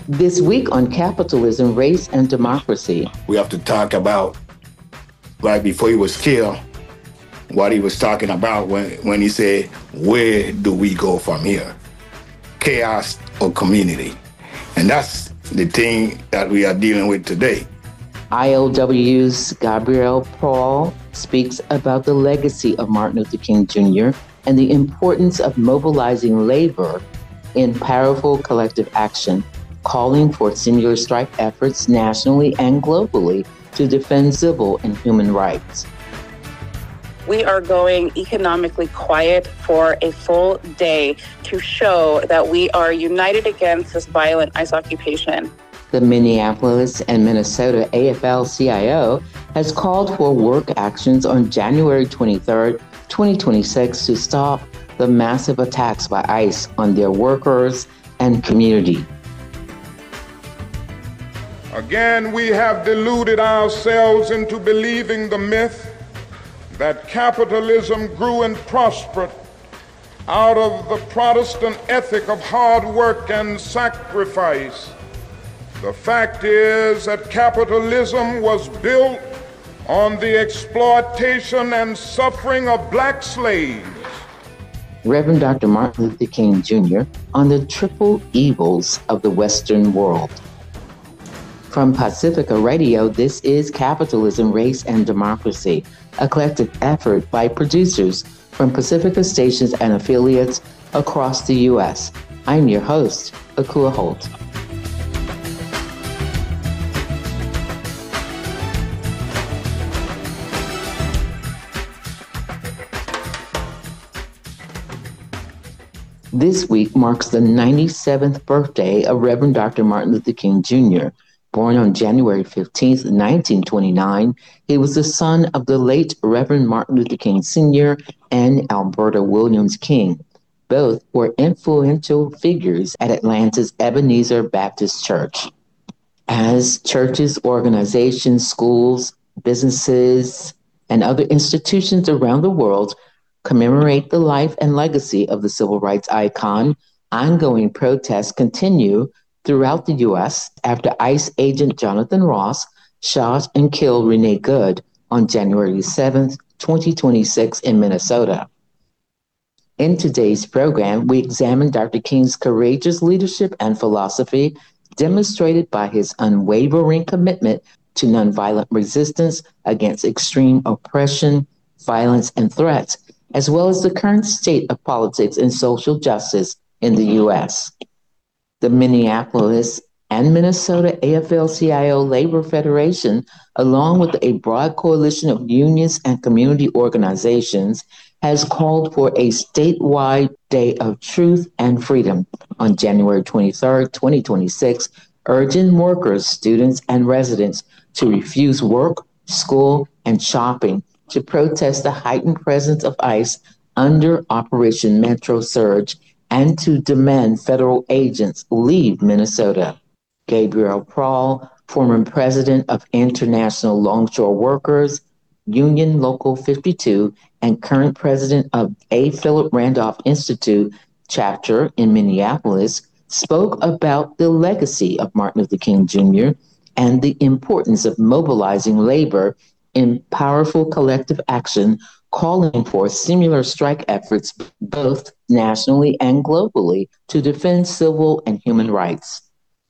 This week on Capitalism, Race, and Democracy. We have to talk about, right before he was killed, what he was talking about when he said, where do we go from here? Chaos or community? And that's the thing that we are dealing with today. ILW's Gabriel Paul speaks about the legacy of Martin Luther King Jr. and the importance of mobilizing labor in powerful collective action, calling for similar strike efforts nationally and globally to defend civil and human rights. We are going economically quiet for a full day to show that we are united against this violent ICE occupation. The Minneapolis and Minnesota AFL-CIO has called for work actions on January 23rd, 2026 to stop the massive attacks by ICE on their workers and community. Again, we have deluded ourselves into believing the myth that capitalism grew and prospered out of the Protestant ethic of hard work and sacrifice. The fact is that capitalism was built on the exploitation and suffering of black slaves. Reverend Dr. Martin Luther King Jr. on the triple evils of the Western world. From Pacifica Radio, this is Capitalism, Race, and Democracy, a collective effort by producers from Pacifica stations and affiliates across the U.S. I'm your host, Akua Holt. This week marks the 97th birthday of Reverend Dr. Martin Luther King Jr. Born on January 15th, 1929, he was the son of the late Reverend Martin Luther King Sr. and Alberta Williams King. Both were influential figures at Atlanta's Ebenezer Baptist Church. As churches, organizations, schools, businesses, and other institutions around the world commemorate the life and legacy of the civil rights icon, ongoing protests continue throughout the U.S. after ICE agent Jonathan Ross shot and killed Renee Good on January 7th, 2026 in Minnesota. In today's program, we examine Dr. King's courageous leadership and philosophy demonstrated by his unwavering commitment to nonviolent resistance against extreme oppression, violence, and threats, as well as the current state of politics and social justice in the U.S. The Minneapolis and Minnesota AFL-CIO Labor Federation, along with a broad coalition of unions and community organizations, has called for a statewide Day of Truth and Freedom on January 23rd, 2026, urging workers, students, and residents to refuse work, school, and shopping to protest the heightened presence of ICE under Operation Metro Surge and to demand federal agents leave Minnesota. Gabriel Paul, former president of International Longshore Workers, Union Local 52, and current president of A. Philip Randolph Institute chapter in Minneapolis, spoke about the legacy of Martin Luther King Jr. and the importance of mobilizing labor in powerful collective action, calling for similar strike efforts both nationally and globally to defend civil and human rights.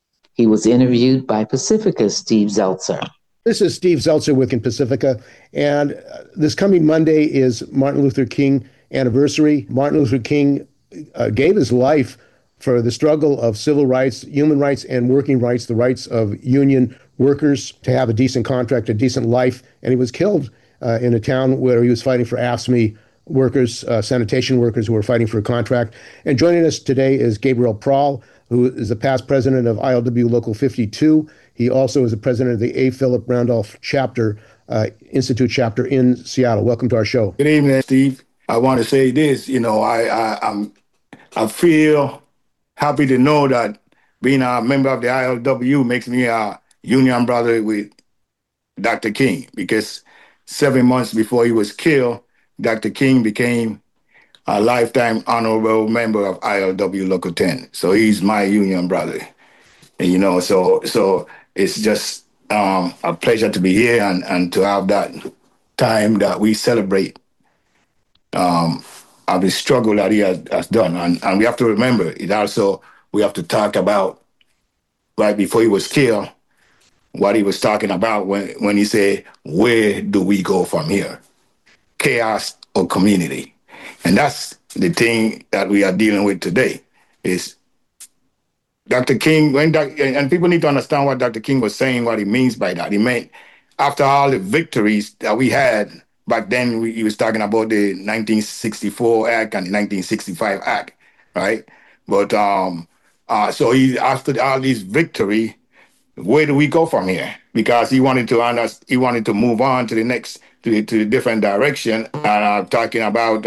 He was interviewed by Pacifica's Steve Zeltzer. This is Steve Zeltzer with Pacifica, and this coming Monday is Martin Luther King anniversary. Martin Luther King gave his life for the struggle of civil rights, human rights, and working rights, the rights of union workers to have a decent contract, a decent life, and he was killed in a town where he was fighting for AFSCME workers, sanitation workers who were fighting for a contract. And joining us today is Gabriel Paul, who is the past president of ILW Local 52. He also is the president of the A. Philip Randolph chapter, Institute chapter in Seattle. Welcome to our show. Good evening, Steve. I want to say this, I feel happy to know that being a member of the ILW makes me a union brother with Dr. King, because 7 months before he was killed, Dr. King became a lifetime honorable member of ILW Local 10. So he's my union brother. And, so it's just a pleasure to be here and to have that time that we celebrate of the struggle that he has done. And we have to remember it also, we have to talk about right before he was killed, what he was talking about when he said, where do we go from here? Chaos or community? And that's the thing that we are dealing with today is Dr. King, and people need to understand what Dr. King was saying, what he means by that. He meant after all the victories that we had back then, he was talking about the 1964 Act and the 1965 Act, right? But so after all these victory, where do we go from here? Because he wanted to move on to the next to the different direction. And I'm talking about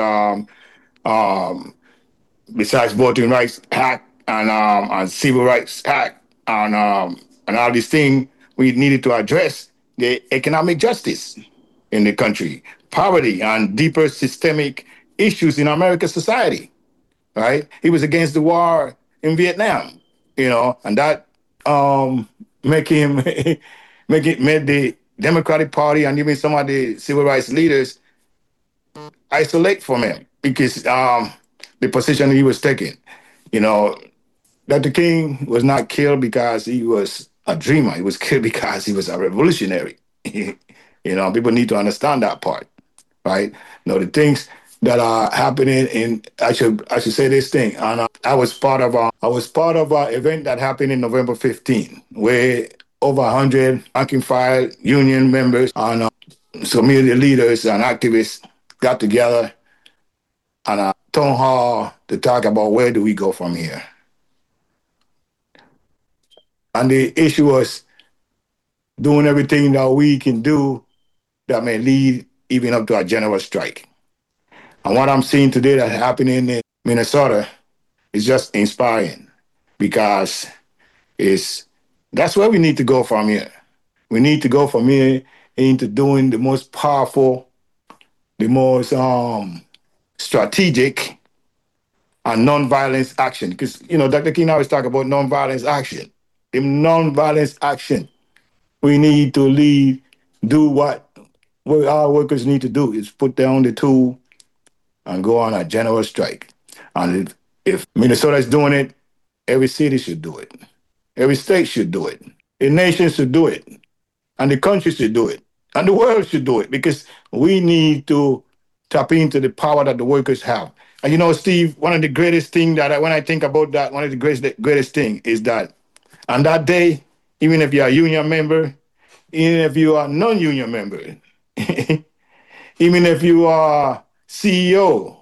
besides Voting Rights Act and Civil Rights Act and all these things, we needed to address the economic justice in the country, poverty, and deeper systemic issues in American society. Right? He was against the war in Vietnam, and that make him made the Democratic Party and even some of the civil rights leaders isolate from him because the position he was taking. Dr. King was not killed because he was a dreamer. He was killed because he was a revolutionary. People need to understand that part, right? The things that are happening I should say this thing. And I was part of an event that happened in November 15, where over 100 rank file union members and community leaders and activists got together on a town hall to talk about where do we go from here. And the issue was doing everything that we can do that may lead even up to a general strike. And what I'm seeing today that's happening in Minnesota is just inspiring because that's where we need to go from here. We need to go from here into doing the most powerful, the most strategic and nonviolence action. Because, Dr. King always talk about nonviolence action. The nonviolence action. We need to do what our workers need to do is put down the tool and go on a general strike. And if Minnesota is doing it, every city should do it. Every state should do it. The nation should do it. And the country should do it. And the world should do it because we need to tap into the power that the workers have. And Steve, one of the greatest things that when I think about that, one of the greatest thing is that on that day, even if you're a union member, even if you are a non-union member, even if you are CEO,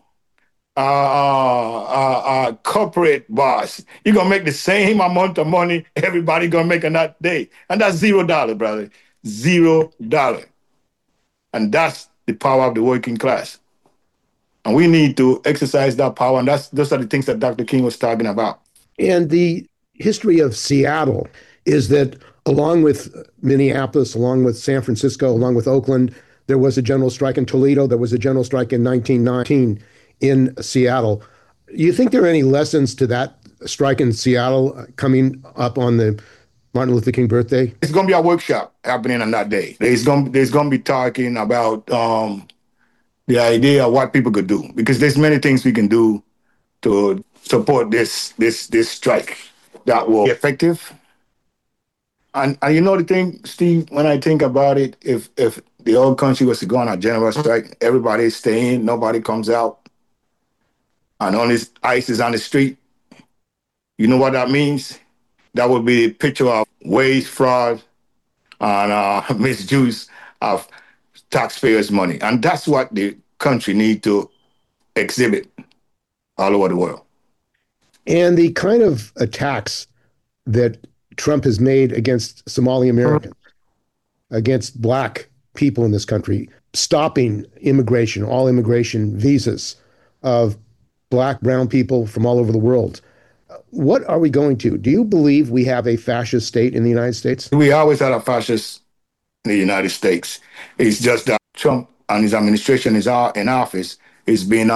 corporate boss, you're going to make the same amount of money everybody going to make on that day. And that's $0, brother. $0. And that's the power of the working class. And we need to exercise that power. And those are the things that Dr. King was talking about. And the history of Seattle is that along with Minneapolis, along with San Francisco, along with Oakland, there was a general strike in Toledo. There was a general strike in 1919 in Seattle. Do you think there are any lessons to that strike in Seattle coming up on the Martin Luther King birthday? It's going to be a workshop happening on that day. There's going to be talking about the idea of what people could do, because there's many things we can do to support this strike that will be effective. And the thing, Steve, when I think about it, if the whole country was to go on a general strike, everybody's staying, nobody comes out, and all this ice is on the street, you know what that means? That would be a picture of waste, fraud, and misuse of taxpayers' money. And that's what the country needs to exhibit all over the world. And the kind of attacks that Trump has made against Somali Americans, against Black people in this country, stopping immigration, all immigration visas of Black, brown people from all over the world. What are we going to? Do you believe we have a fascist state in the United States? We always had a fascist in the United States. It's just that Trump and his administration is in office is being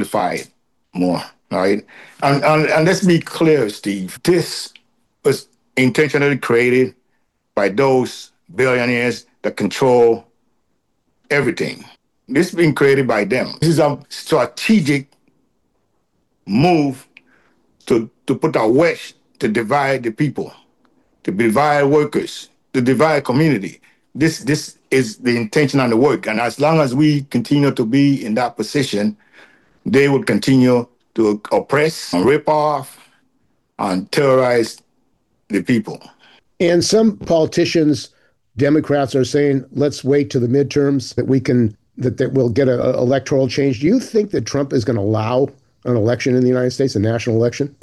amplified more, right? And let's be clear, Steve. This was intentionally created by those billionaires that control everything. This has been created by them. This is a strategic move to put a wedge to divide the people, to divide workers, to divide community. This is the intention and the work. And as long as we continue to be in that position, they will continue to oppress and rip off and terrorize the people. And some politicians, Democrats, are saying, let's wait to the midterms that we'll get an electoral change. Do you think that Trump is going to allow an election in the United States, a national election?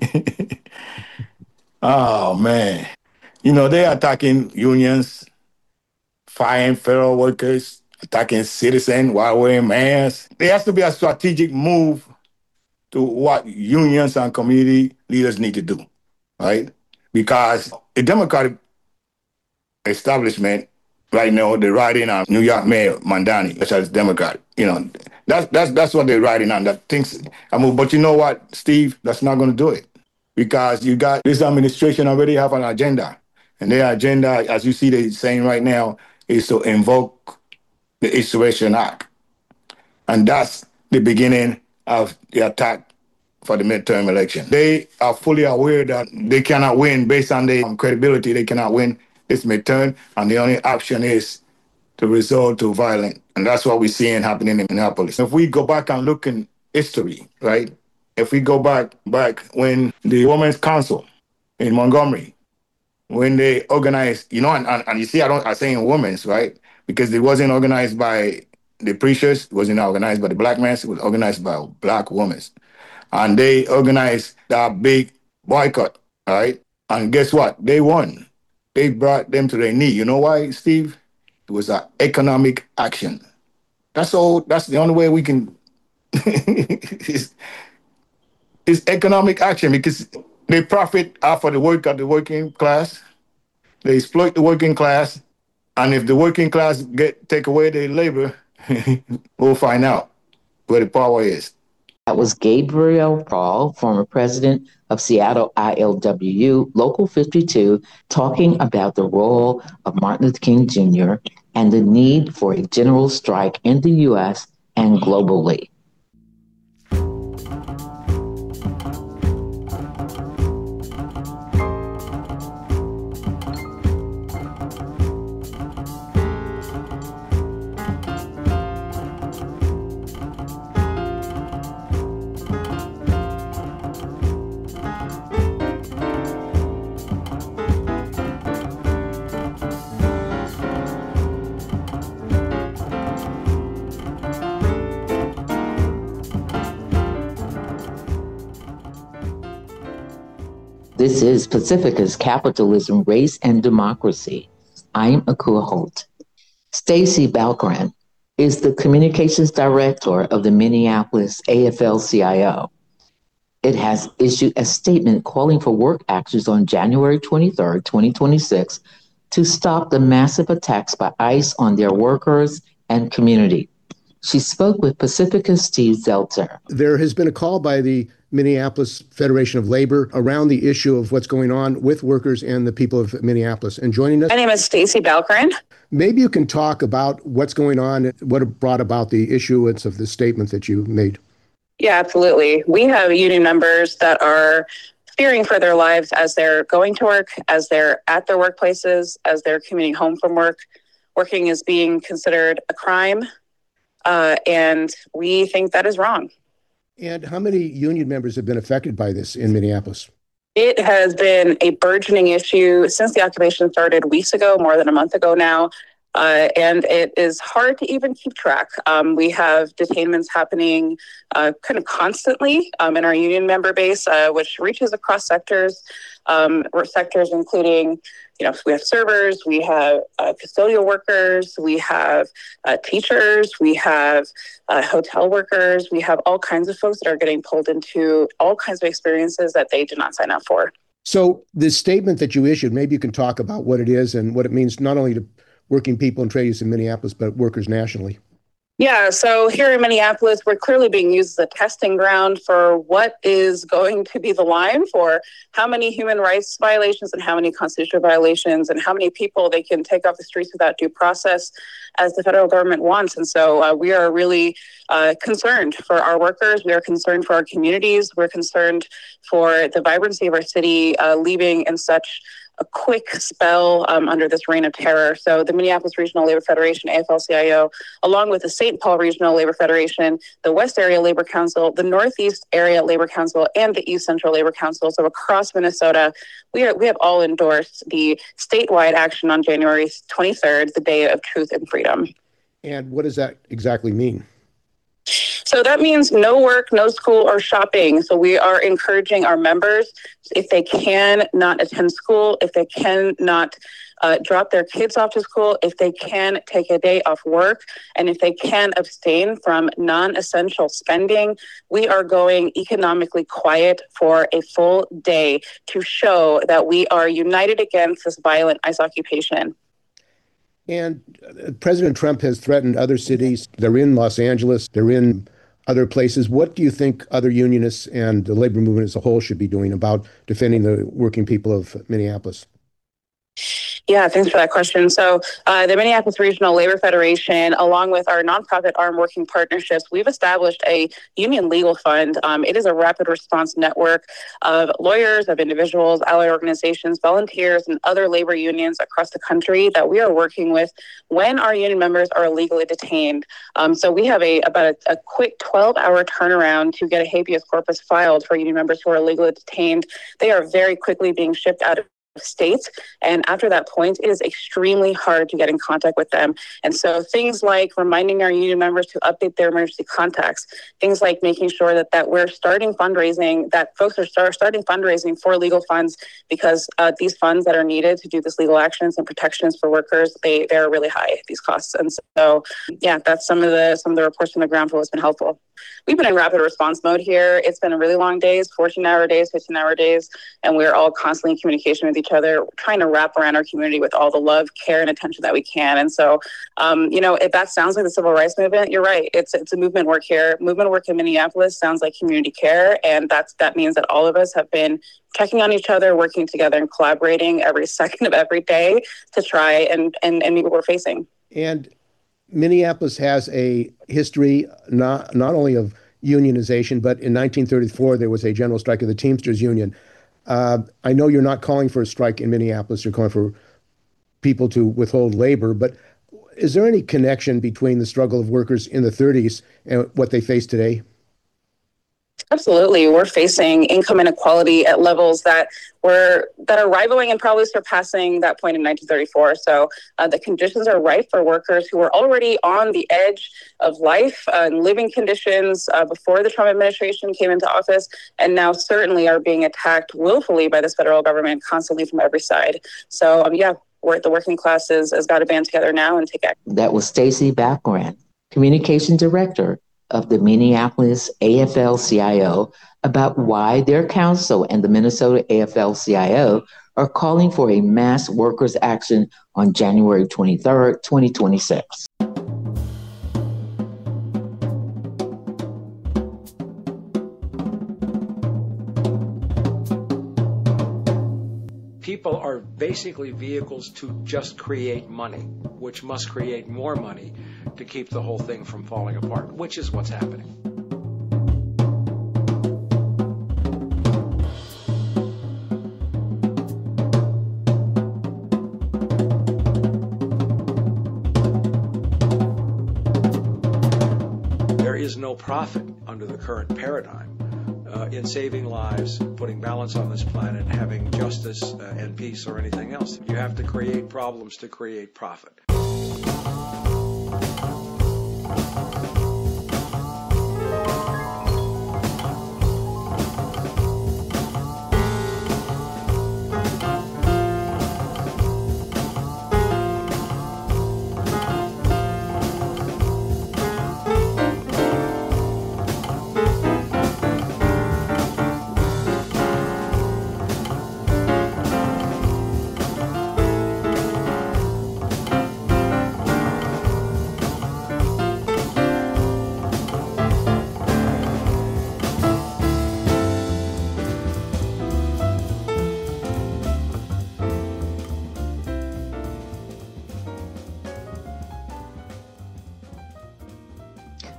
Oh, man. They're attacking unions, firing federal workers, attacking citizens while wearing masks. There has to be a strategic move to what unions and community leaders need to do, right? Because the Democratic establishment right now, they're riding on New York Mayor Mandani, which is Democrat. That's what they're riding on. But you know what, Steve? That's not going to do it, because you got this administration already have an agenda, and their agenda, as you see, they're saying right now, is to invoke the Insurrection Act, and that's the beginning of the attack for the midterm election. They are fully aware that they cannot win based on their credibility. They cannot win this midterm, and the only option is to resort to violence. And that's what we're seeing happening in Minneapolis. If we go back and look in history, right? If we go back when the Women's Council in Montgomery, when they organized, and you see, I'm saying women's, right? Because it wasn't organized by the preachers, it wasn't organized by the black men, it was organized by black women. And they organized that big boycott, right? And guess what? They won. They brought them to their knee. You know why, Steve? It was an economic action. That's all. That's the only way we can. It's economic action, because they profit off of the work of the working class. They exploit the working class. And if the working class take away their labor, we'll find out where the power is. That was Gabriel Paul, former president of Seattle ILWU, Local 52, talking about the role of Martin Luther King Jr. and the need for a general strike in the U.S. and globally. This is Pacifica's Capitalism, Race, and Democracy. I'm Akua Holt. Stacy Balkran is the Communications Director of the Minneapolis AFL-CIO. It has issued a statement calling for work actions on January 23rd, 2026 to stop the massive attacks by ICE on their workers and community. She spoke with Pacifica's Steve Zelter. There has been a call by the Minneapolis Federation of Labor around the issue of what's going on with workers and the people of Minneapolis. And joining us, My name is Stacy Balkran. Maybe you can talk about what's going on, what brought about the issuance of the statement that you made. Yeah, absolutely. We have union members that are fearing for their lives as they're going to work, as they're at their workplaces, as they're commuting home from work. Working is being considered a crime, and we think that is wrong. And how many union members have been affected by this in Minneapolis? It has been a burgeoning issue since the occupation started weeks ago, more than a month ago now. And it is hard to even keep track. We have detainments happening kind of constantly in our union member base, which reaches across sectors, including, we have servers, we have custodial workers, we have teachers, we have hotel workers, we have all kinds of folks that are getting pulled into all kinds of experiences that they did not sign up for. So this statement that you issued, maybe you can talk about what it is and what it means not only to working people and trades in Minneapolis, but workers nationally. Yeah, so here in Minneapolis, we're clearly being used as a testing ground for what is going to be the line for how many human rights violations and how many constitutional violations and how many people they can take off the streets without due process as the federal government wants. And so we are really concerned for our workers. We are concerned for our communities. We're concerned for the vibrancy of our city leaving in such a quick spell under this reign of terror. So the Minneapolis Regional Labor Federation, AFL-CIO, along with the St. Paul Regional Labor Federation, the West Area Labor Council, the Northeast Area Labor Council, and the East Central Labor Council. So across Minnesota, we have all endorsed the statewide action on January 23rd, the Day of Truth and Freedom. And what does that exactly mean? So that means no work, no school, or shopping. So we are encouraging our members, if they can not attend school, if they can not drop their kids off to school, if they can take a day off work, and if they can abstain from non-essential spending, we are going economically quiet for a full day to show that we are united against this violent ICE occupation. And President Trump has threatened other cities. They're in Los Angeles. They're in other places. What do you think other unionists and the labor movement as a whole should be doing about defending the working people of Minneapolis? Yeah, thanks for that question. So the Minneapolis Regional Labor Federation, along with our nonprofit arm working partnerships, we've established a union legal fund. It is a rapid response network of lawyers, of individuals, allied organizations, volunteers, and other labor unions across the country that we are working with when our union members are illegally detained. So we have about a quick 12-hour turnaround to get a habeas corpus filed for union members who are illegally detained. They are very quickly being shipped out of states, and after that point it is extremely hard to get in contact with them. And so things like reminding our union members to update their emergency contacts, things like making sure that we're starting fundraising, that folks are starting fundraising for legal funds, because these funds that are needed to do this legal actions and protections for workers, they're really high, these costs. And so yeah, that's some of the reports from the ground floor has been helpful. We've been in rapid response mode here. It's been a really long days, 14-hour days, 15-hour days, and we're all constantly in communication with each other, trying to wrap around our community with all the love, care, and attention that we can. And so, if that sounds like the civil rights movement, you're right. It's a movement work here. Movement work in Minneapolis sounds like community care, and that means that all of us have been checking on each other, working together, and collaborating every second of every day to try and meet what we're facing. And Minneapolis has a history not only of unionization, but in 1934, there was a general strike of the Teamsters Union. I know you're not calling for a strike in Minneapolis. You're calling for people to withhold labor. But is there any connection between the struggle of workers in the 30s and what they face today? Absolutely. We're facing income inequality at levels that are rivaling and probably surpassing that point in 1934. So the conditions are ripe for workers who were already on the edge of life and living conditions before the Trump administration came into office, and now certainly are being attacked willfully by this federal government constantly from every side. So the working class has got to band together now and take action. That was Stacey Baccarin, Communication Director of the Minneapolis AFL-CIO, about why their council and the Minnesota AFL-CIO are calling for a mass workers' action on January 23rd, 2026. People are basically vehicles to just create money, which must create more money to keep the whole thing from falling apart, which is what's happening. There is no profit under the current paradigm in saving lives, putting balance on this planet, having justice and peace or anything else. You have to create problems to create profit.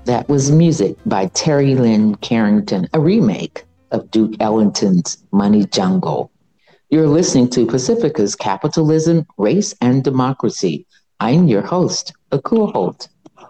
That was music by Terry Lynn Carrington, a remake of Duke Ellington's Money Jungle. You're listening to Pacifica's Capitalism, Race, and Democracy. I'm your host, Akua Holt.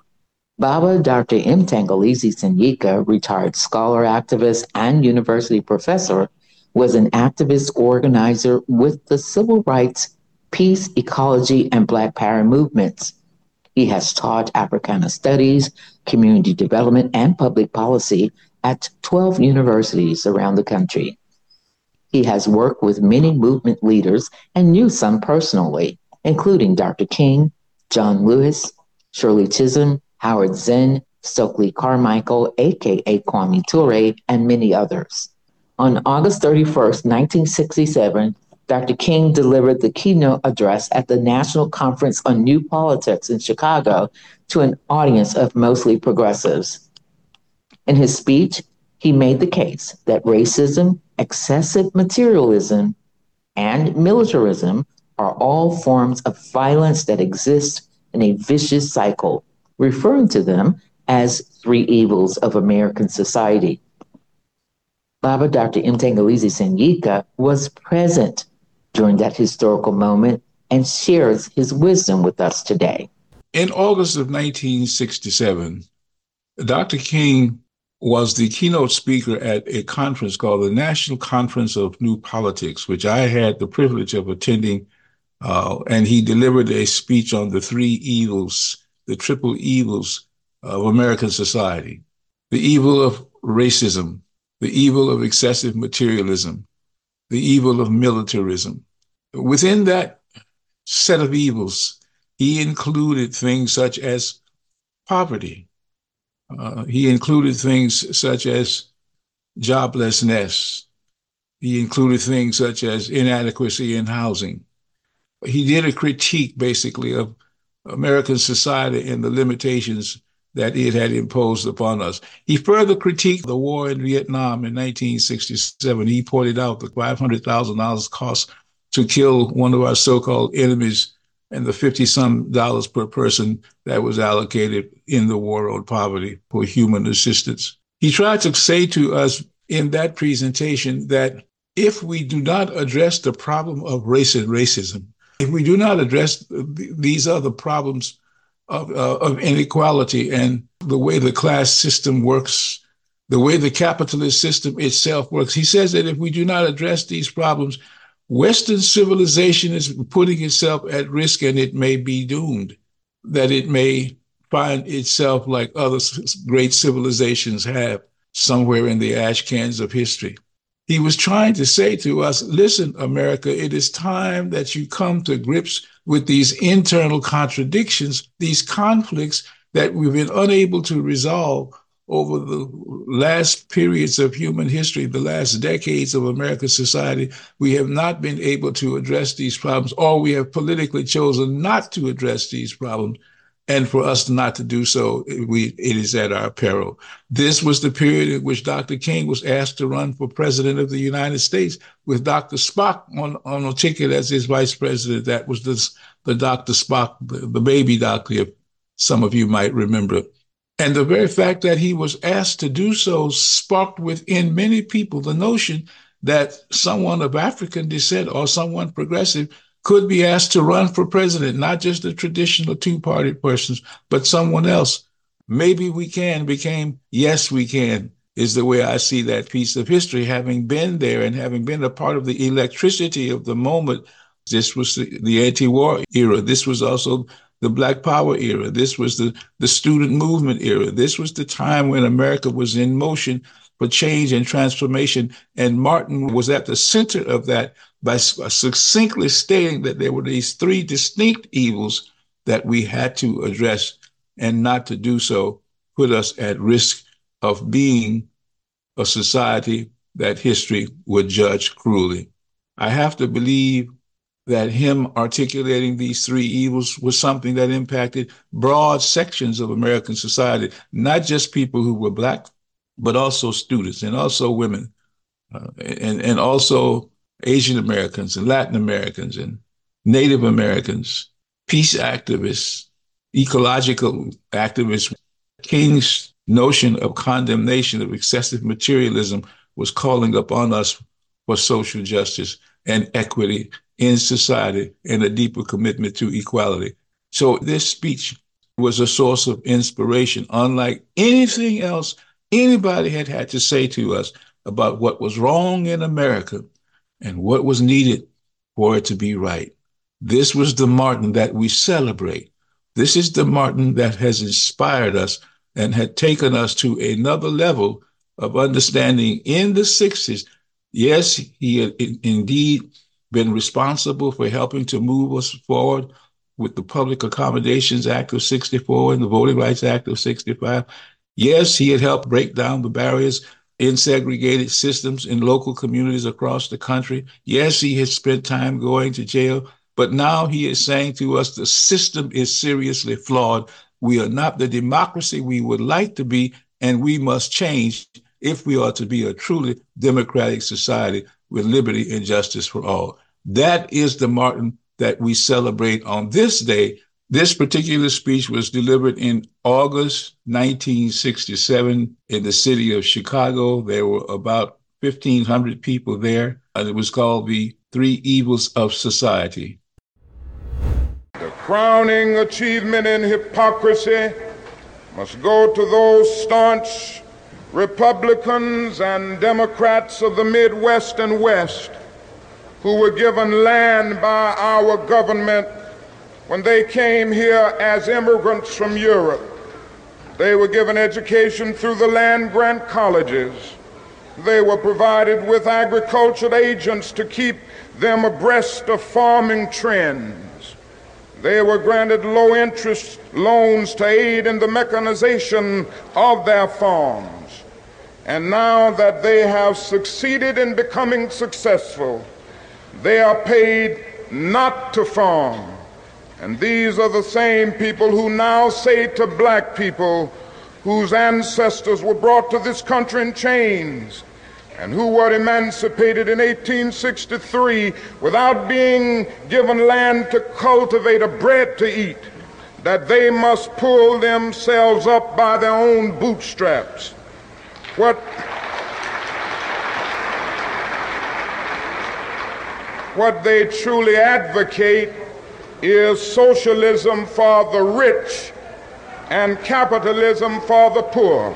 Baba Dr. Mtangalizi Sanyika, retired scholar, activist, and university professor, was an activist organizer with the civil rights, peace, ecology, and Black Power movements. He has taught Africana Studies, Community Development, and Public Policy at 12 universities around the country. He has worked with many movement leaders and knew some personally, including Dr. King, John Lewis, Shirley Chisholm, Howard Zinn, Stokely Carmichael, aka Kwame Ture, and many others. On August 31st, 1967, Dr. King delivered the keynote address at the National Conference on New Politics in Chicago to an audience of mostly progressives. In his speech, he made the case that racism, excessive materialism, and militarism are all forms of violence that exist in a vicious cycle, referring to them as three evils of American society. Baba Dr. Mtangalizi Sanyika was present during that historical moment and shares his wisdom with us today. In August of 1967, Dr. King was the keynote speaker at a conference called the National Conference of New Politics, which I had the privilege of attending, and he delivered a speech on the three evils, the triple evils of American society: the evil of racism, the evil of excessive materialism, the evil of militarism. Within that set of evils, he included things such as poverty. He included things such as joblessness. He included things such as inadequacy in housing. He did a critique, basically, of American society and the limitations that it had imposed upon us. He further critiqued the war in Vietnam in 1967. He pointed out the $500,000 cost to kill one of our so-called enemies and the $50-some per person that was allocated in the war on poverty for human assistance. He tried to say to us in that presentation that if we do not address the problem of race and racism, if we do not address these other problems of inequality and the way the class system works, the way the capitalist system itself works, he says that if we do not address these problems, Western civilization is putting itself at risk, and it may be doomed, that it may find itself like other great civilizations have somewhere in the ash cans of history. He was trying to say to us, listen, America, it is time that you come to grips with these internal contradictions, these conflicts that we've been unable to resolve over the last periods of human history, the last decades of American society. We have not been able to address these problems, or we have politically chosen not to address these problems. And for us not to do so, it is at our peril. This was the period in which Dr. King was asked to run for president of the United States with Dr. Spock on a ticket as his vice president. That was the Dr. Spock, the baby doctor, if some of you might remember. And the very fact that he was asked to do so sparked within many people the notion that someone of African descent or someone progressive could be asked to run for president, not just the traditional two-party persons, but someone else. Maybe we can became, yes, we can, is the way I see that piece of history, having been there and having been a part of the electricity of the moment. This was the anti-war era. This was also the Black Power era. This was the student movement era. This was the time when America was in motion for change and transformation. And Martin was at the center of that by succinctly stating that there were these three distinct evils that we had to address, and not to do so put us at risk of being a society that history would judge cruelly. I have to believe that him articulating these three evils was something that impacted broad sections of American society, not just people who were Black, but also students and also women and also Asian Americans and Latin Americans and Native Americans, peace activists, ecological activists. King's notion of condemnation of excessive materialism was calling upon us for social justice and equity in society and a deeper commitment to equality. So this speech was a source of inspiration, unlike anything else anybody had had to say to us about what was wrong in America and what was needed for it to be right. This was the Martin that we celebrate. This is the Martin that has inspired us and had taken us to another level of understanding in the 60s. Yes, he had indeed been responsible for helping to move us forward with the Public Accommodations Act of 64 and the Voting Rights Act of 65. Yes, he had helped break down the barriers in segregated systems in local communities across the country. Yes, he had spent time going to jail, but now he is saying to us the system is seriously flawed. We are not the democracy we would like to be, and we must change if we are to be a truly democratic society with liberty and justice for all. That is the Martin that we celebrate on this day. This particular speech was delivered in August 1967 in the city of Chicago. There were about 1,500 people there, and it was called The Three Evils of Society. The crowning achievement in hypocrisy must go to those staunch Republicans and Democrats of the Midwest and West who were given land by our government when they came here as immigrants from Europe. They were given education through the land-grant colleges. They were provided with agricultural agents to keep them abreast of farming trends. They were granted low-interest loans to aid in the mechanization of their farms. And now that they have succeeded in becoming successful, they are paid not to farm. And these are the same people who now say to black people whose ancestors were brought to this country in chains and who were emancipated in 1863 without being given land to cultivate or bread to eat, that they must pull themselves up by their own bootstraps. What they truly advocate is socialism for the rich and capitalism for the poor.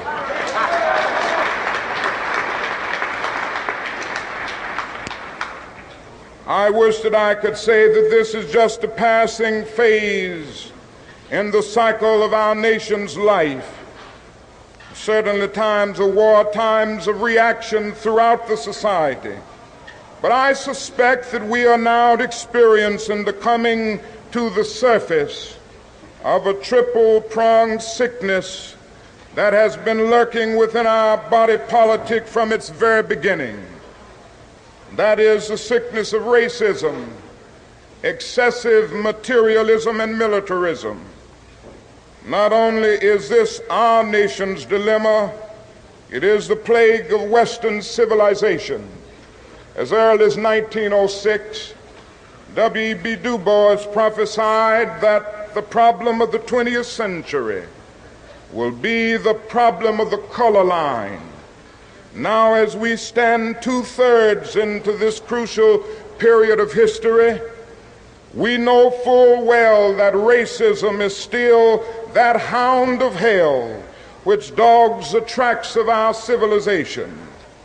I wish that I could say that this is just a passing phase in the cycle of our nation's life. Certainly times of war, times of reaction throughout the society. But I suspect that we are now experiencing the coming to the surface of a triple-pronged sickness that has been lurking within our body politic from its very beginning. That is the sickness of racism, excessive materialism, and militarism. Not only is this our nation's dilemma, it is the plague of Western civilization. As early as 1906, W.E.B. Du Bois prophesied that the problem of the 20th century will be the problem of the color line. Now, as we stand 2/3 into this crucial period of history, we know full well that racism is still that hound of hell which dogs the tracks of our civilization.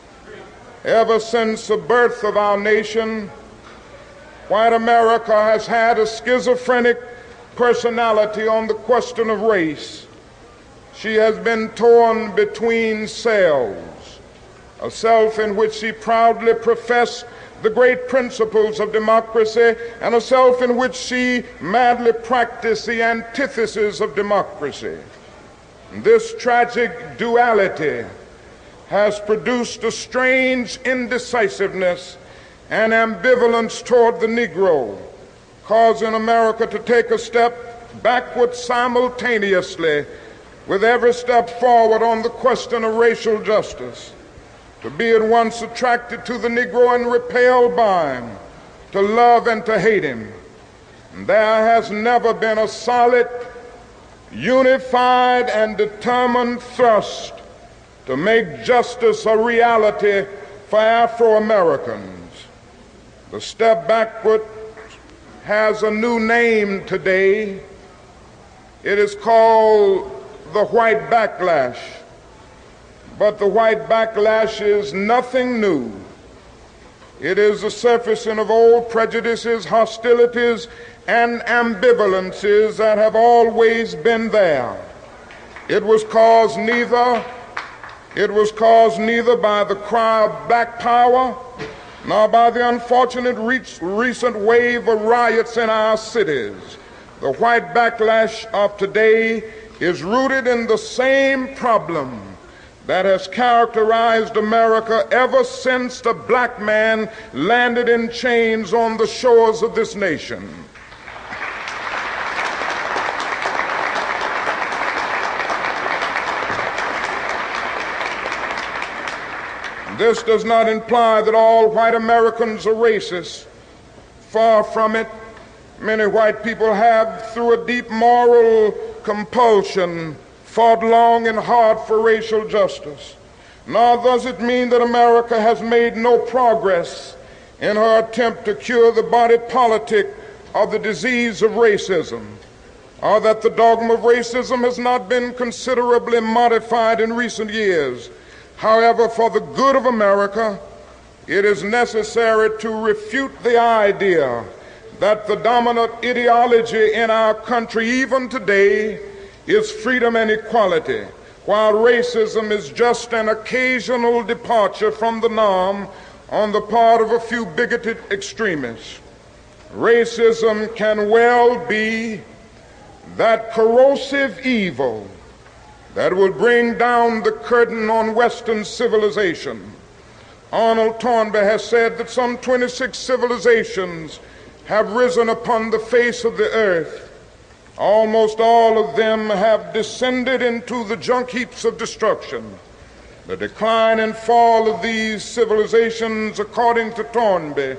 Ever since the birth of our nation, white America has had a schizophrenic personality on the question of race. She has been torn between selves, a self in which she proudly professed the great principles of democracy, and a self in which she madly practiced the antithesis of democracy. This tragic duality has produced a strange indecisiveness and ambivalence toward the Negro, causing America to take a step backward simultaneously with every step forward on the question of racial justice. To be at once attracted to the Negro and repelled by him, to love and to hate him. And there has never been a solid unified and determined thrust to make justice a reality for Afro-Americans. The step backward has a new name today. It is called the white backlash. But the white backlash is nothing new. It is the surfacing of old prejudices, hostilities, and ambivalences that have always been there. It was caused neither by the cry of black power nor by the unfortunate recent wave of riots in our cities. The white backlash of today is rooted in the same problem that has characterized America ever since the black man landed in chains on the shores of this nation. This does not imply that all white Americans are racist. Far from it. Many white people have, through a deep moral compulsion, fought long and hard for racial justice. Nor does it mean that America has made no progress in her attempt to cure the body politic of the disease of racism, or that the dogma of racism has not been considerably modified in recent years. However, for the good of America, it is necessary to refute the idea that the dominant ideology in our country, even today, is freedom and equality, while racism is just an occasional departure from the norm on the part of a few bigoted extremists. Racism can well be that corrosive evil that will bring down the curtain on Western civilization. Arnold Toynbee has said that some 26 civilizations have risen upon the face of the earth. Almost all of them have descended into the junk heaps of destruction. The decline and fall of these civilizations, according to Toynbee,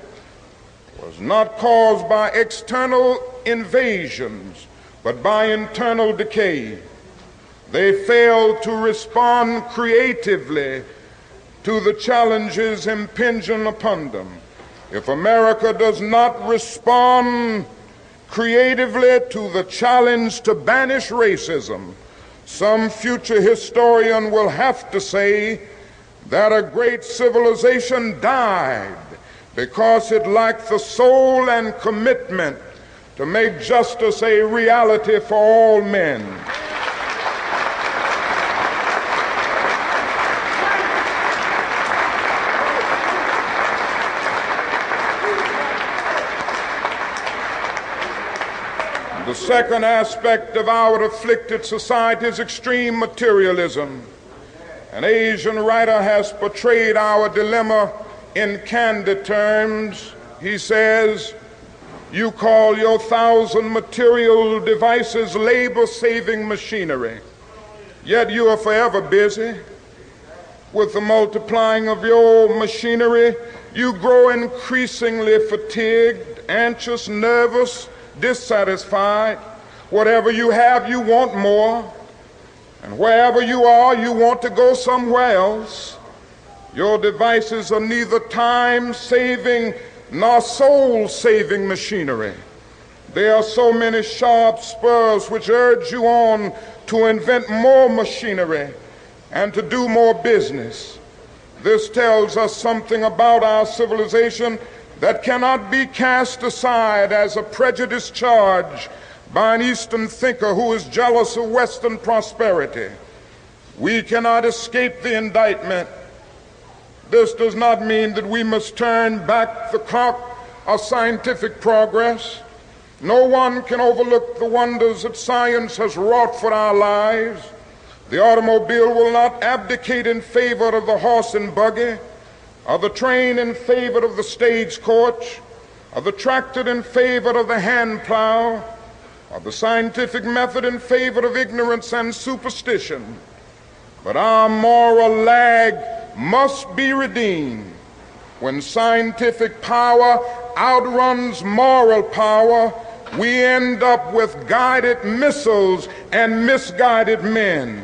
was not caused by external invasions, but by internal decay. They failed to respond creatively to the challenges impinging upon them. If America does not respond creatively to the challenge to banish racism, some future historian will have to say that a great civilization died because it lacked the soul and commitment to make justice a reality for all men. The second aspect of our afflicted society is extreme materialism. An Asian writer has portrayed our dilemma in candid terms. He says, "You call your 1,000 material devices labor-saving machinery, yet you are forever busy. With the multiplying of your machinery, you grow increasingly fatigued, anxious, nervous, dissatisfied. Whatever you have, you want more. And wherever you are, you want to go somewhere else. Your devices are neither time-saving nor soul-saving machinery. There are so many sharp spurs which urge you on to invent more machinery and to do more business. This tells us something about our civilization that cannot be cast aside as a prejudiced charge by an Eastern thinker who is jealous of Western prosperity. We cannot escape the indictment. This does not mean that we must turn back the clock of scientific progress. No one can overlook the wonders that science has wrought for our lives. The automobile will not abdicate in favor of the horse and buggy, of the train in favor of the stagecoach, of the tractor in favor of the hand plow, of the scientific method in favor of ignorance and superstition. But our moral lag must be redeemed when scientific power outruns moral power, we end up with guided missiles and misguided men.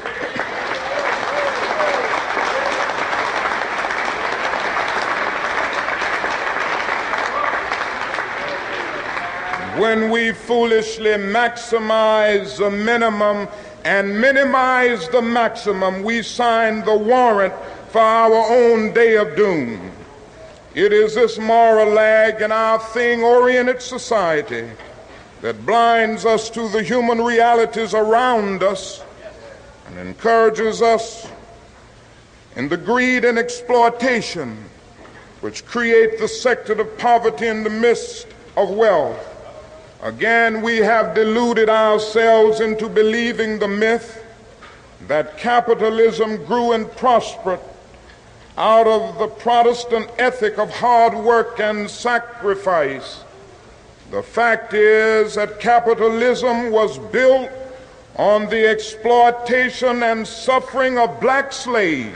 When we foolishly maximize the minimum and minimize the maximum, we sign the warrant for our own day of doom. It is this moral lag in our thing-oriented society that blinds us to the human realities around us and encourages us in the greed and exploitation which create the sector of poverty in the midst of wealth. Again, we have deluded ourselves into believing the myth that capitalism grew and prospered out of the Protestant ethic of hard work and sacrifice. The fact is that capitalism was built on the exploitation and suffering of black slaves.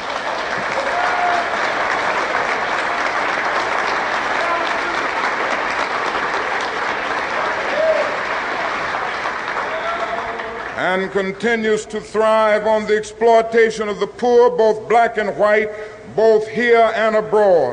And continues to thrive on the exploitation of the poor, both black and white, both here and abroad.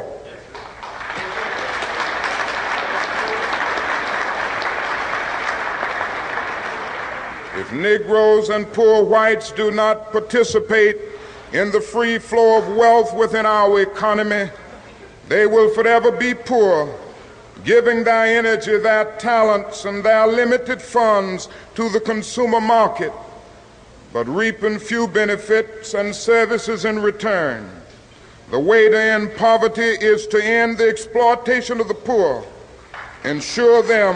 If Negroes and poor whites do not participate in the free flow of wealth within our economy, they will forever be poor, giving their energy, their talents, and their limited funds to the consumer market, but reaping few benefits and services in return. The way to end poverty is to end the exploitation of the poor, ensure them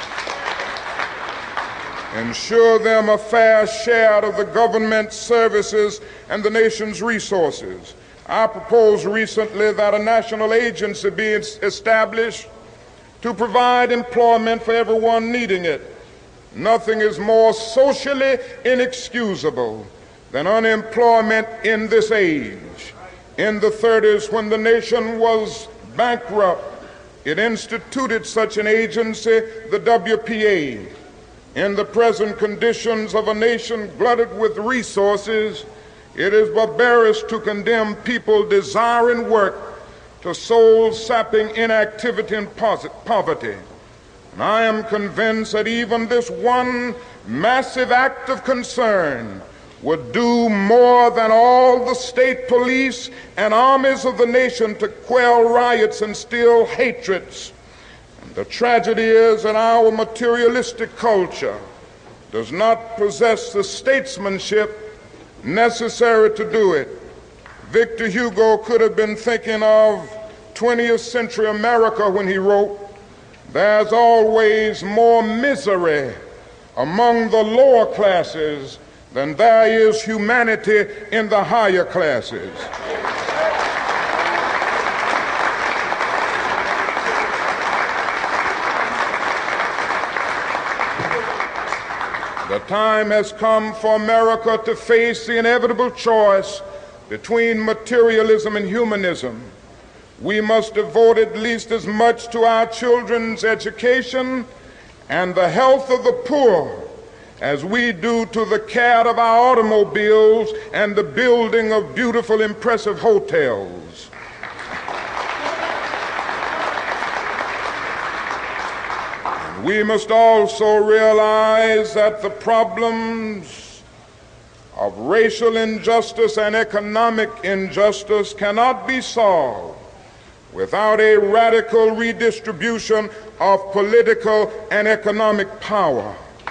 a fair share of the government's services and the nation's resources. I proposed recently that a national agency be established to provide employment for everyone needing it. Nothing is more socially inexcusable than unemployment in this age. In the 30s, when the nation was bankrupt, it instituted such an agency, the WPA. In the present conditions of a nation glutted with resources, it is barbarous to condemn people desiring work to soul-sapping inactivity and poverty. And I am convinced that even this one massive act of concern would do more than all the state police and armies of the nation to quell riots and still hatreds. And the tragedy is that our materialistic culture does not possess the statesmanship necessary to do it. Victor Hugo could have been thinking of 20th century America when he wrote, "There's always more misery among the lower classes than there is humanity in the higher classes." The time has come for America to face the inevitable choice between materialism and humanism. We must devote at least as much to our children's education and the health of the poor as we do to the care of our automobiles and the building of beautiful, impressive hotels. We must also realize that the problems of racial injustice and economic injustice cannot be solved without a radical redistribution of political and economic power.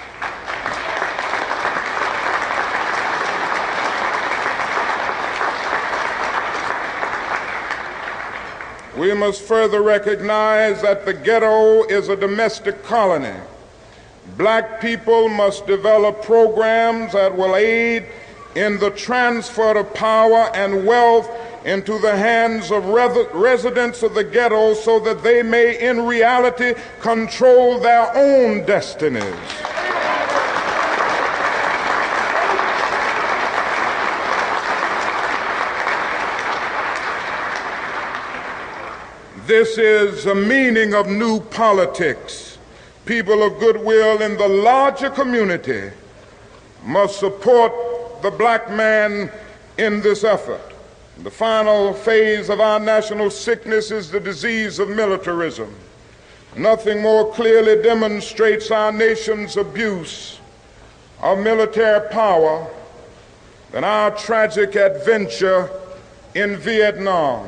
We must further recognize that the ghetto is a domestic colony. Black people must develop programs that will aid in the transfer of power and wealth into the hands of residents of the ghetto so that they may in reality control their own destinies. This is the meaning of new politics. People of goodwill in the larger community must support the black man in this effort. The final phase of our national sickness is the disease of militarism. Nothing more clearly demonstrates our nation's abuse of military power than our tragic adventure in Vietnam.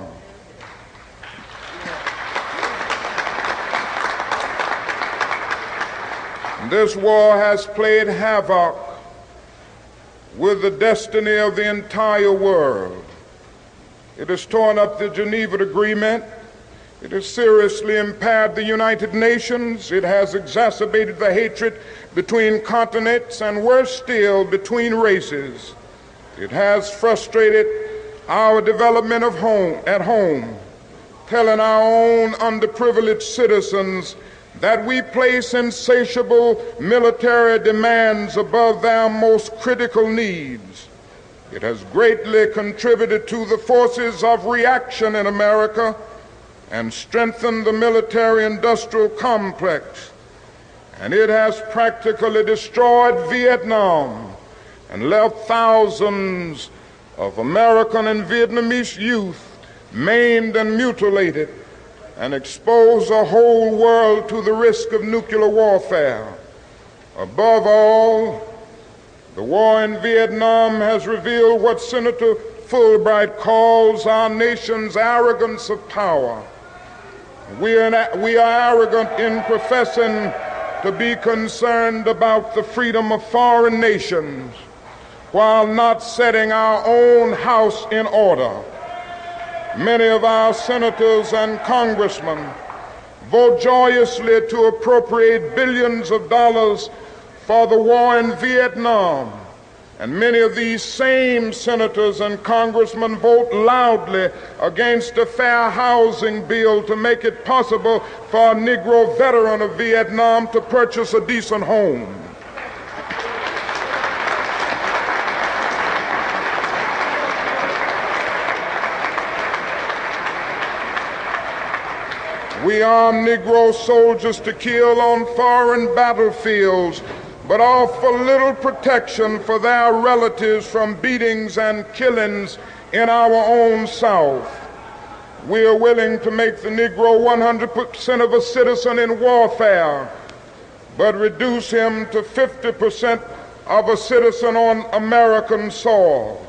This war has played havoc with the destiny of the entire world. It has torn up the Geneva Agreement. It has seriously impaired the United Nations. It has exacerbated the hatred between continents and, worse still, between races. It has frustrated our development at home, telling our own underprivileged citizens that we place insatiable military demands above their most critical needs. It has greatly contributed to the forces of reaction in America and strengthened the military-industrial complex. And it has practically destroyed Vietnam and left thousands of American and Vietnamese youth maimed and mutilated, and expose the whole world to the risk of nuclear warfare. Above all, the war in Vietnam has revealed what Senator Fulbright calls our nation's arrogance of power. We are arrogant in professing to be concerned about the freedom of foreign nations while not setting our own house in order. Many of our senators and congressmen vote joyously to appropriate billions of dollars for the war in Vietnam. And many of these same senators and congressmen vote loudly against a fair housing bill to make it possible for a Negro veteran of Vietnam to purchase a decent home. We arm Negro soldiers to kill on foreign battlefields, but offer little protection for their relatives from beatings and killings in our own South. We are willing to make the Negro 100% of a citizen in warfare, but reduce him to 50% of a citizen on American soil.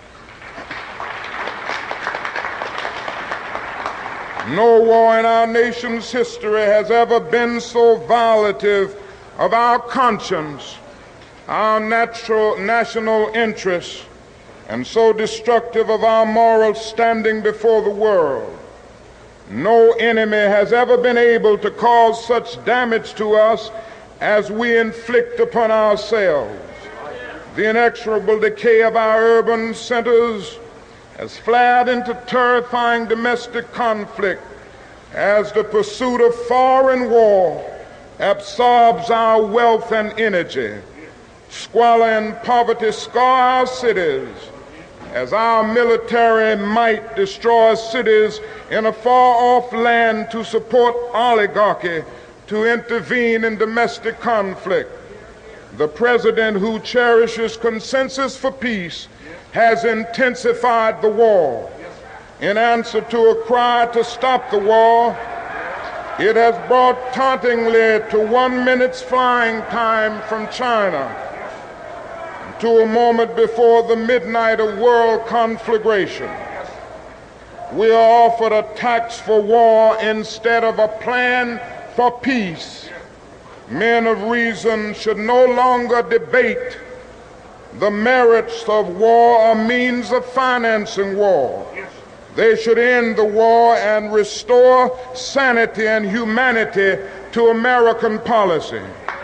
No war in our nation's history has ever been so violative of our conscience, our national interests, and so destructive of our moral standing before the world. No enemy has ever been able to cause such damage to us as we inflict upon ourselves. The inexorable decay of our urban centers has flared into terrifying domestic conflict as the pursuit of foreign war absorbs our wealth and energy. Squalor and poverty scar our cities as our military might destroys cities in a far-off land to support oligarchy to intervene in domestic conflict. The president who cherishes consensus for peace has intensified the war. In answer to a cry to stop the war, it has brought tauntingly to 1 minute's flying time from China, to a moment before the midnight of world conflagration. We are offered a tax for war instead of a plan for peace. Men of reason should no longer debate the merits of war or means of financing war. They should end the war and restore sanity and humanity to American policy.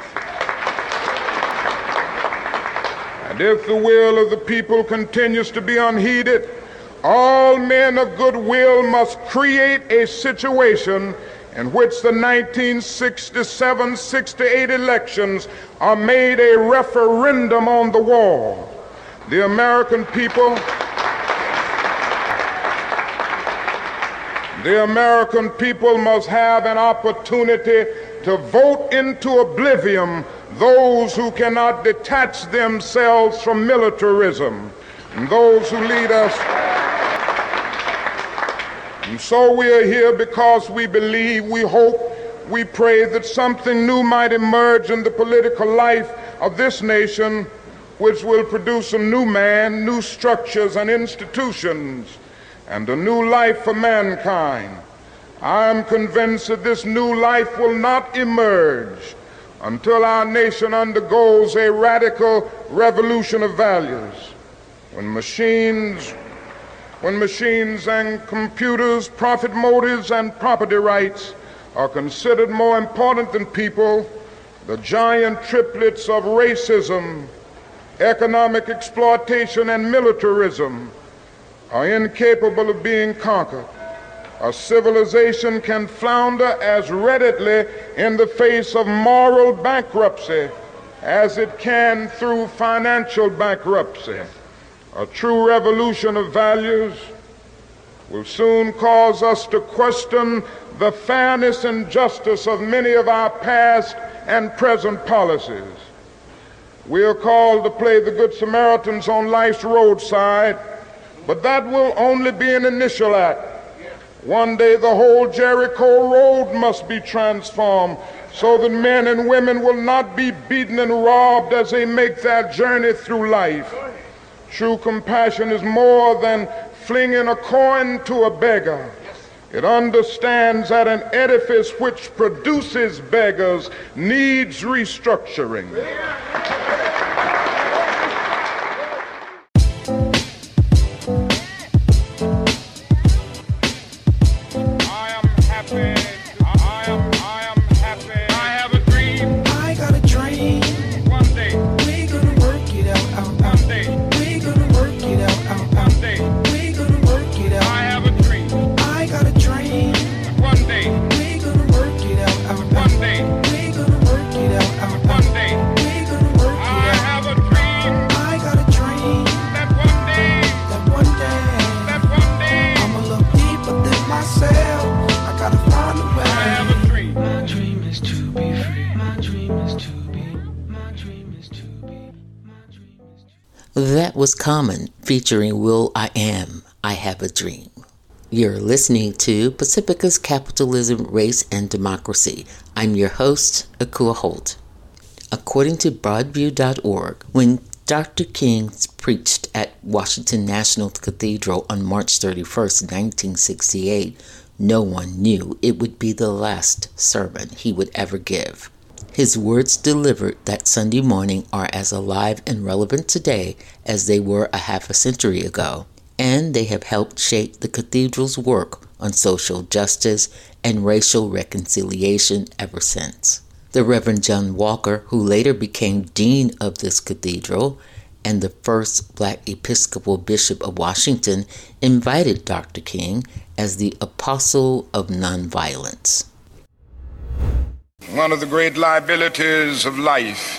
And if the will of the people continues to be unheeded, all men of goodwill must create a situation in which the 1967-68 elections are made a referendum on the war. The American people must have an opportunity to vote into oblivion those who cannot detach themselves from militarism, and those who lead us. And so we are here because we believe, we hope, we pray that something new might emerge in the political life of this nation, which will produce a new man, new structures and institutions, and a new life for mankind. I am convinced that this new life will not emerge until our nation undergoes a radical revolution of values. When machines and computers, profit motives, and property rights are considered more important than people, the giant triplets of racism, economic exploitation, and militarism are incapable of being conquered. A civilization can flounder as readily in the face of moral bankruptcy as it can through financial bankruptcy. A true revolution of values will soon cause us to question the fairness and justice of many of our past and present policies. We are called to play the Good Samaritans on life's roadside, but that will only be an initial act. One day the whole Jericho road must be transformed so that men and women will not be beaten and robbed as they make their journey through life. True compassion is more than flinging a coin to a beggar. It understands that an edifice which produces beggars needs restructuring. That was Common, featuring will.i.am, I Have a Dream. You're listening to Pacifica's Capitalism, Race, and Democracy. I'm your host, Akua Holt. According to Broadview.org, when Dr. King preached at Washington National Cathedral on March 31st, 1968, no one knew it would be the last sermon he would ever give. His words delivered that Sunday morning are as alive and relevant today as they were a half a century ago, and they have helped shape the cathedral's work on social justice and racial reconciliation ever since. The Reverend John Walker, who later became dean of this cathedral and the first Black Episcopal Bishop of Washington, invited Dr. King as the apostle of nonviolence. One of the great liabilities of life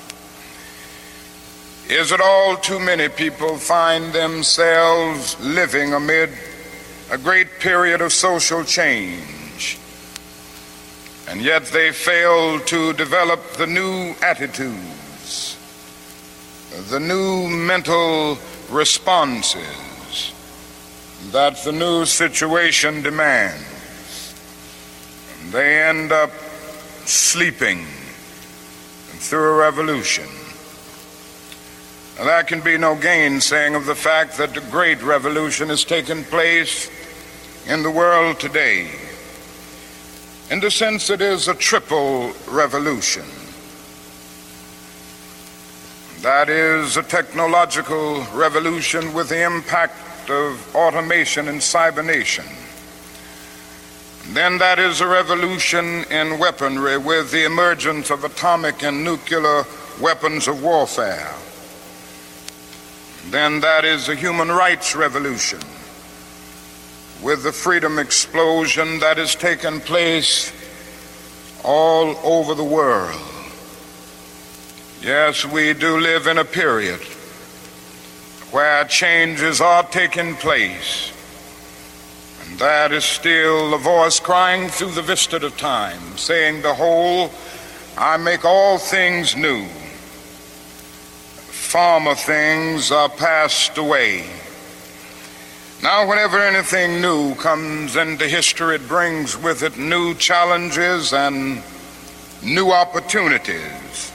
is that all too many people find themselves living amid a great period of social change, and yet they fail to develop the new attitudes, the new mental responses that the new situation demands. They end up sleeping through a revolution. There can be no gainsaying of the fact that the great revolution has taken place in the world today. In the sense it is a triple revolution. That is a technological revolution with the impact of automation and cybernation. Then that is a revolution in weaponry with the emergence of atomic and nuclear weapons of warfare. Then that is a human rights revolution with the freedom explosion that has taken place all over the world. Yes, we do live in a period where changes are taking place. And that is still the voice crying through the vista of time, saying, "Behold, I make all things new. Former things are passed away." Now, whenever anything new comes into history, it brings with it new challenges and new opportunities.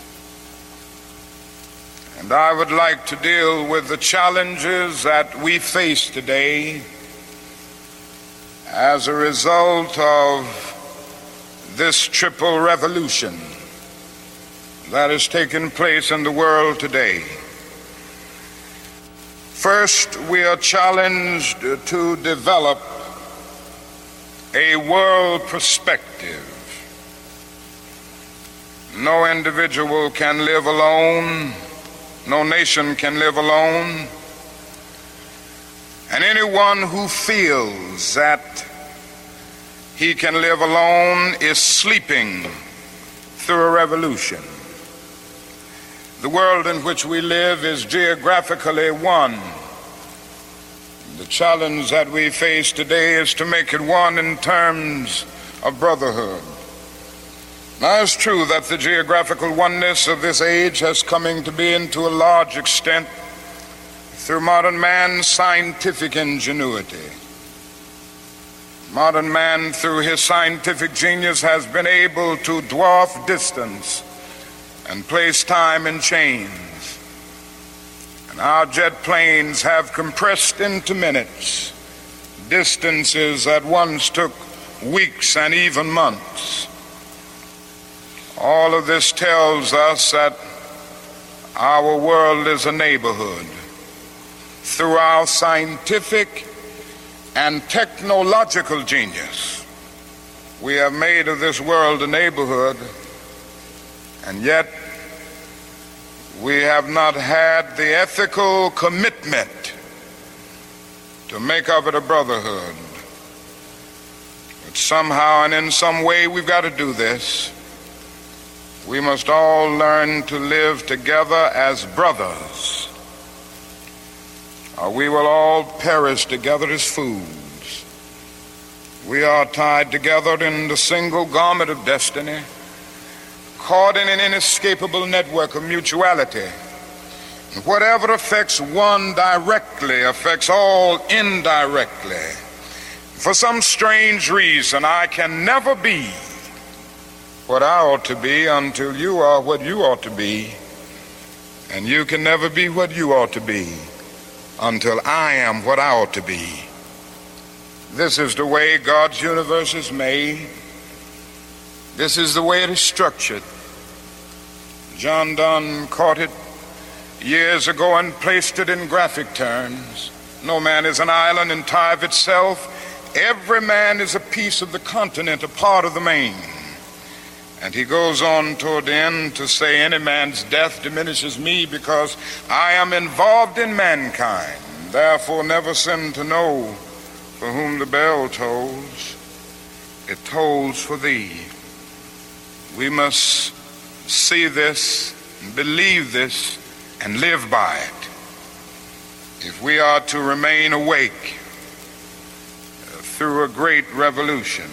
And I would like to deal with the challenges that we face today as a result of this triple revolution that has taken place in the world today. First, we are challenged to develop a world perspective. No individual can live alone. No nation can live alone. And anyone who feels that he can live alone is sleeping through a revolution. The world in which we live is geographically one. The challenge that we face today is to make it one in terms of brotherhood. Now, it's true that the geographical oneness of this age has come to be to a large extent through modern man's scientific ingenuity. Modern man, through his scientific genius, has been able to dwarf distance and place time in chains. And our jet planes have compressed into minutes distances that once took weeks and even months. All of this tells us that our world is a neighborhood. Through our scientific and technological genius, we have made of this world a neighborhood, and yet we have not had the ethical commitment to make of it a brotherhood. But somehow and in some way we've got to do this. We must all learn to live together as brothers, or we will all perish together as fools. We are tied together in the single garment of destiny, caught in an inescapable network of mutuality. Whatever affects one directly affects all indirectly. For some strange reason, I can never be what I ought to be until you are what you ought to be, and you can never be what you ought to be until I am what I ought to be. This is the way God's universe is made. This is the way it is structured. John Donne caught it years ago and placed it in graphic terms. No man is an island entire of itself. Every man is a piece of the continent, a part of the main. And he goes on toward the end to say, any man's death diminishes me because I am involved in mankind. Therefore never sin to know for whom the bell tolls. It tolls for thee. We must see this, believe this, and live by it if we are to remain awake through a great revolution.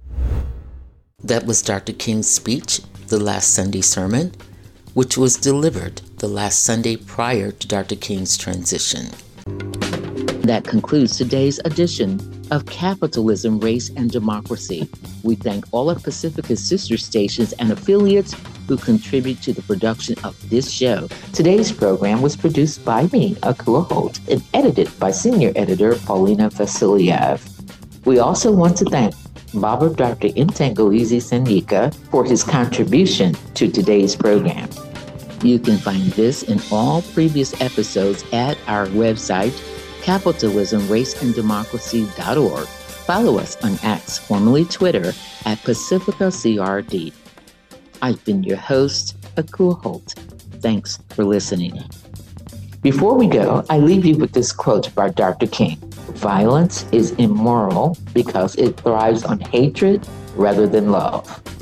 That was Dr. King's speech, the last Sunday sermon, which was delivered the last Sunday prior to Dr. King's transition. That concludes today's edition of Capitalism, Race, and Democracy. We thank all of Pacifica's sister stations and affiliates who contribute to the production of this show. Today's program was produced by me, Akua Holt, and edited by Senior Editor Paulina Vasiliev. We also want to thank Baba Dr. Ntangoizi Sanika for his contribution to today's program. You can find this and all previous episodes at our website, capitalismraceanddemocracy.org. Follow us on X, formerly Twitter, at PacificaCRD. I've been your host, Akua Holt. Thanks for listening. Before we go, I leave you with this quote by Dr. King. Violence is immoral because it thrives on hatred rather than love.